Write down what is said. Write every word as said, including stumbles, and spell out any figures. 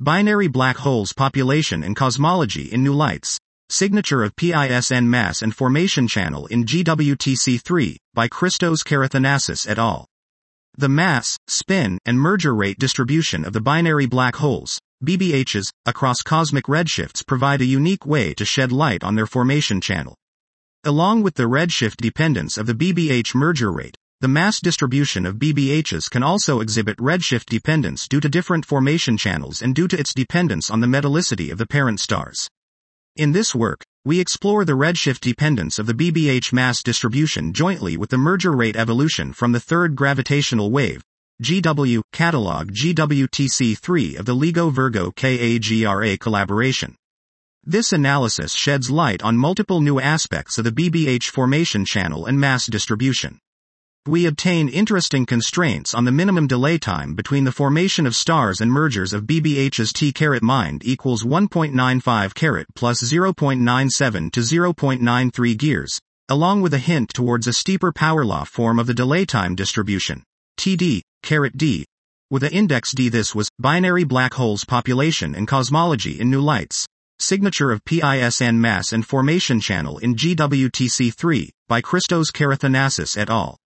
Binary Black Holes Population and Cosmology in New Lights. Signature of PISN Mass and Formation Channel in G W T C three, by Christos Karathanassis et al. The mass, spin, and merger rate distribution of the binary black holes, B B Hs, across cosmic redshifts provide a unique way to shed light on their formation channel. Along with the redshift dependence of the B B H merger rate, the mass distribution of B B Hs can also exhibit redshift dependence due to different formation channels and due to its dependence on the metallicity of the parent stars. In this work, we explore the redshift dependence of the B B H mass distribution jointly with the merger rate evolution from the third gravitational wave, G W, Catalog G W T C three of the LIGO-Virgo KAGRA collaboration. This analysis sheds light on multiple new aspects of the B B H formation channel and mass distribution. We obtain interesting constraints on the minimum delay time between the formation of stars and mergers of B B Hs. T caret mind equals one point nine five caret plus zero point nine seven to zero point nine three gears, along with a hint towards a steeper power law form of the delay time distribution, T D, caret D, with a index D. This was Binary Black Holes Population and Cosmology in New Lights. Signature of PISN Mass and Formation Channel in G W T C three, by Christos Karathanassis et al.